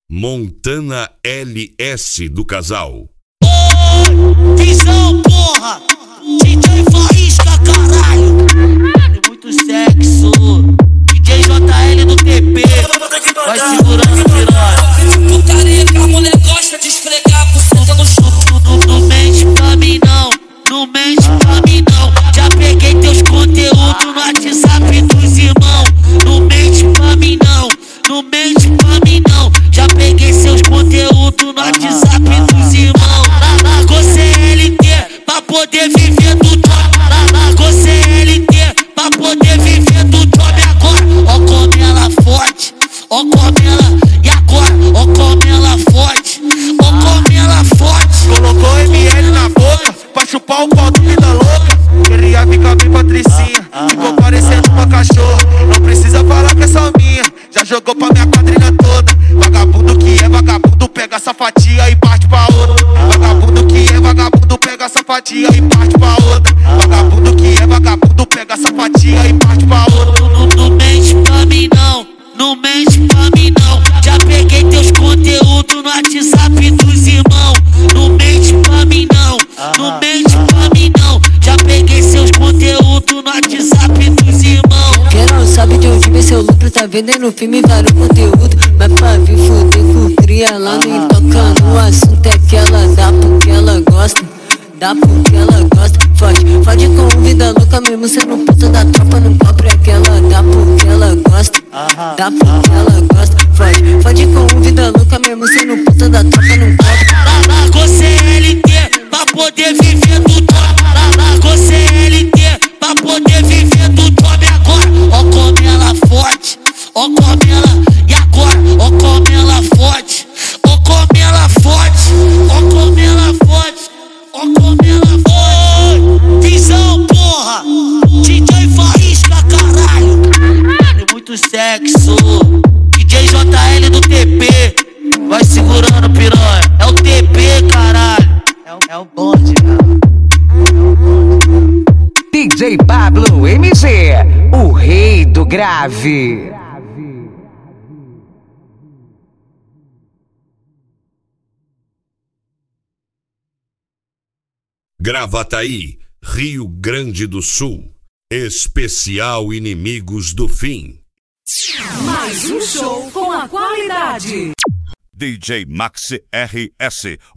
Montana LS do casal. Visão, porra! DJ Faísca, caralho! É muito sexo! DJ JL do TP, vai segurando o piranha. O careca, a mulher gosta de esfregar a buceta no chão. Não mente pra mim não, não mente pra mim não. Já peguei teus conteúdos no WhatsApp dos irmãos. Não mente pra mim não, não mente pra mim não. Já peguei seus conteúdos no WhatsApp dos irmãos. Largou CLT pra poder viver do top. Largou CLT pra poder viver do top. Agora, ó como ela forte, ó como ela. E agora, ó como ela forte, ó como ela forte. Colocou ML na boca pra chupar o pau do vida louca. Queria ficar bem patricinha, ficou parecendo uma cachorra. Não precisa falar que é só minha, já jogou pra minha quadrilha toda. Vagabundo que é vagabundo, pega essa fatia e parte pra outra. Vagabundo que é vagabundo, pega essa fatia e parte pra outra. Vagabundo que é vagabundo, pega essa fatia e parte pra outra. Não mente pra mim não, não mente pra mim não. Já peguei teus conteúdos no WhatsApp dos irmãos. Não mente pra mim não, não mente pra mim não. Já peguei seus conteúdos no WhatsApp dos irmãos. Quem não sabe de onde vem seu lucro, tá vendendo filme e vários conteúdo. Mas pra vir foder com cria lá no toca no assunto é que ela dá porque ela gosta. Dá porque ela gosta, fode com vida louca mesmo sendo puta da tropa no pobre é que ela dá porque ela gosta. Dá porque ela gosta, fode com vida louca mesmo sendo puta da tropa no pobre. Largou CLT pra poder viver do top. Largou CLT pra poder viver do top. Agora, ó como ela forte, ó como ela. E agora, ó como ela forte, ó como ela forte, ó como ela forte, ó como ela forte. Visão, porra! DJ Faísca, caralho! É muito sexo! DJ JL do TP, vai segurando piranha. É o TP, caralho. É o bonde, cara. DJ Pablo MG, o rei do grave. Gravataí, Rio Grande do Sul. Especial Inimigos do Fim. Mais um show com a qualidade. DJ Maxi RS,